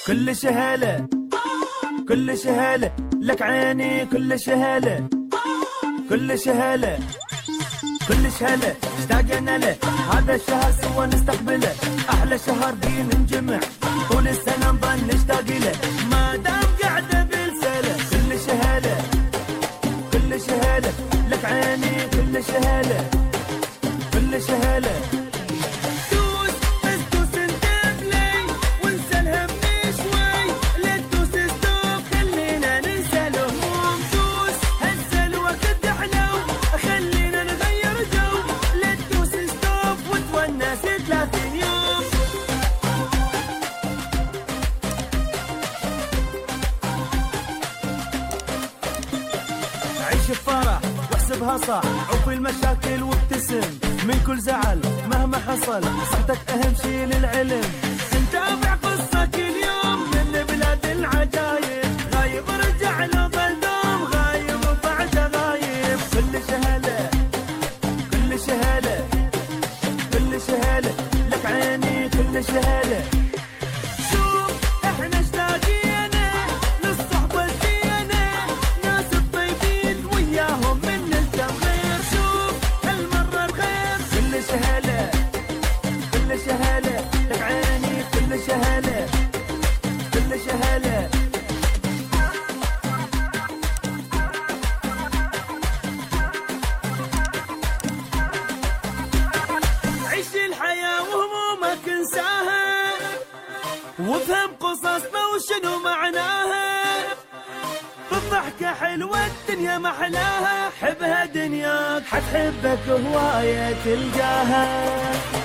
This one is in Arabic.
كل شهالة كل شهالة لك عيني، كل شهالة كل شهالة كل شهالة اشتاقنا له، هذا الشهر سوا نستقبله، أحلى شهر بيه ننجمع، طول السنة نظل نشتاق له، ما دام قاعدة بالسلة. كل شهالة كل شهالة لك عيني، كل شهالة كل شهالة. عيش بفرح واحسبها صح، عوف المشاكل وابتسم من كل زعل مهما حصل، صحتك أهم شي للعلم. نتابع قصة كل يوم من بلاد العجايب، غايب رجع له ظلام، غايب وبعده غايب. كل شهالة كل شهالة كل شهالة لك عيني، كل شهالة. شوف احنا اشتاقينا للصحبة الزينة، ناس الطيبين وياهم من التمغير، شوف هالمرة الخير. كل شهالة كل شهالة لك عيني، كل شهالة كل شهالة. عيش الحياة وهمومك انساها، وافهم قصصنا وشنو معناها، بالضحكة حلوة الدنيا محلاها، حبها دنياك حتحبك هواية تلقاها.